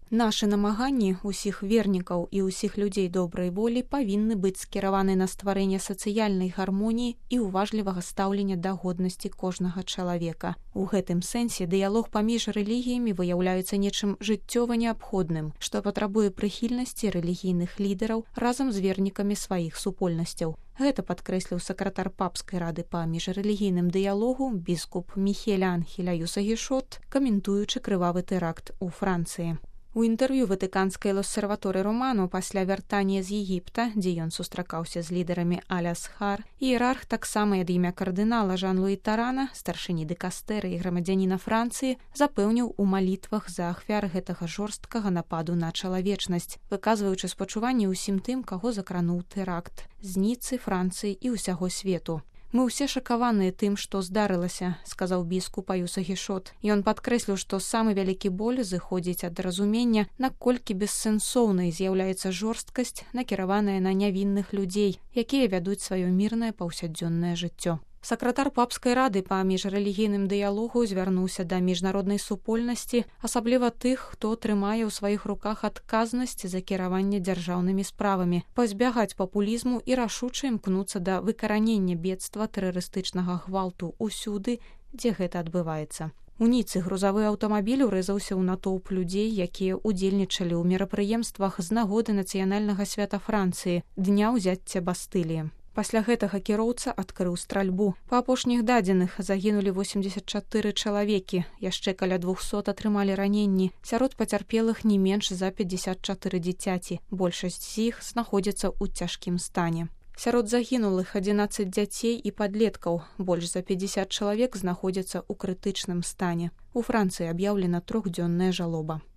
Нашы намаганні ўсіх вернікаў і ўсіх людзей добрай волі павінны быць скіраваны на стварэнне сацыяльнай гармоніі і уважлівага стаўлення да годнасці кожнага чалавека. У гэтым сэнсе дыялог паміж рэлігіямі выяўляецца нечым жыццёва неабходным, што патрабуе прыхільнасці рэлігійных лідараў разам з вернікамі сваіх супольнасцяў. Гэта падкрэсліў сакратар папскай рады па міжрэлігійным дыялогу біскуп Міхель Анхель Аюс-Агішот, каментуючы крывавы тэракт у Францыі. У інтэрв'ю ватыканскай Лоссерваторы Романо пасля вяртання з Егіпта, дзе ён сустракаўся з лідарамі Аль-Асхар, іерарх таксама ад імя кардынала Жан-Луі Тарана, старшыні дыкастэры і грамадзяніна Францыі, запэўніў у малітвах за ахвяр гэтага жорсткага нападу на чалавечнасць, выказваючы спачуванне ўсім тым, каго закрануў тэракт з Ніцы, Францыі і ўсяго свету. «Мы ўсе шакаваныя тым, што здарылася», — сказаў біскуп Аюс-Агішот. Ён падкрэсліў, што самы вялікі боль зыходзіць ад разумення, наколькі бессэнсоўнай з'яўляецца жорсткасць, накіраваная на нявінных людзей, якія вядуць сваё мірнае паўсядзённае жыццё. Сакратар папскай рады па міжрэлігійным дыялогу звярнуўся да міжнароднай супольнасці, асабліва тых, хто трымае ў сваіх руках адказнасць за кіраванне дзяржаўнымі справамі, пазбягаць папулізму і рашуча імкнуцца да выкаранення бедства тэрарыстычнага гвалту ўсюды, дзе гэта адбываецца. У Ніцы грузавы аўтамабіль урэзаўся ў натоўп людзей, якія ўдзельнічалі ў мерапрыемствах з нагоды нацыянальнага свята Францыі, дня ўзяцця Бастыліі. Пасля гэтага кіроўца адкрыў стральбу. Па апошніх дадзеных загінулі 84 чалавекі, яшчэ каля 200 атрымалі раненні. Сярод пацярпелых не менш за 54 дзіцяці. Большасць з іх знаходзіцца ў цяжкім стане. Сярод загінулых 11 дзяцей і падлеткаў, больш за 50 чалавек знаходзяцца ў крытычным стане. У Францыі аб'яўлена 3-дзённая жалоба.